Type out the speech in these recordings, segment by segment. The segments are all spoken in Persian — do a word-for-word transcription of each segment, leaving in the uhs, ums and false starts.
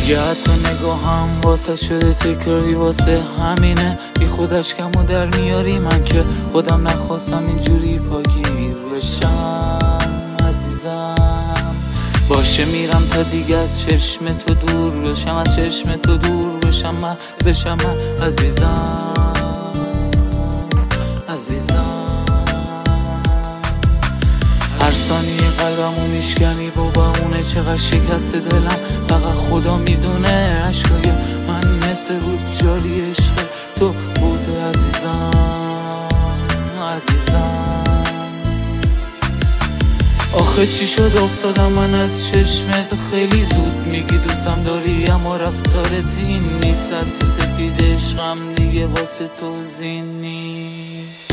دیگه حتی نگاهم واسه شده تکراری، واسه همینه بی خودش کمو در میاری. من که خودم نخواستم اینجوری پاگیر بشم عزیزم. باشه میرم تا دیگه از چشم تو دور بشم، از چشم تو دور بشم من بشم من عزیزم عزیزم. هر ثانیه قلبمو میشکنی بابا، اونه چقدر شکست دلم فقط خدا میدونه. عشقای من مثل رود جاری عشق تو بوده عزیزم عزیزم. آخه چی شد افتادم من از چشمت، خیلی زود میگی دوستم داری اما رفتارت این نیست. از سفید عشقم دیگه واسه تو زین نیست.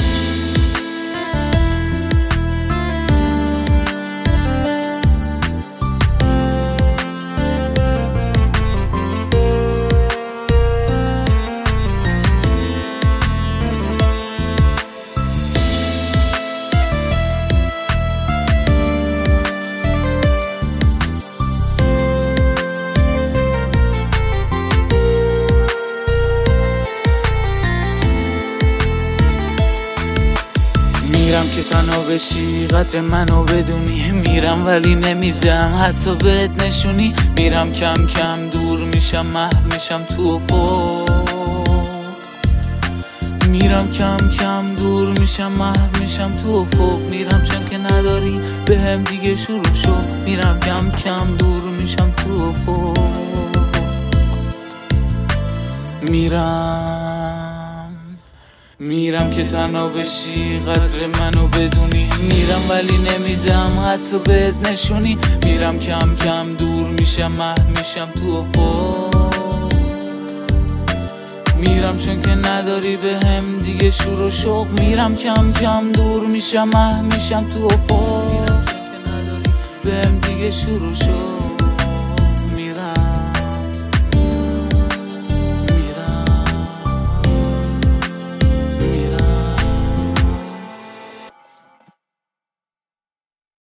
میرم که تنها بشی قدر منو بدونی، میرم ولی نمیدم حتی بهت نشونی. میرم کم کم دور میشم محو میشم تو افق، میرم کم کم دور میشم محو میشم تو افق. میرم چون که نداری به هم دیگه شروع شد، میرم کم کم دور میشم تو افق. میرم میرم که تنها بشی قدر منو بدونی، میرم ولی نمیدم حتی بهت نشونی. میرم کم کم دور میشم محو میشم تو افق، میرم چون که نداری به هم دیگه شور و شوق. میرم کم کم دور میشم محو میشم تو افق، به هم دیگه شور و شوق.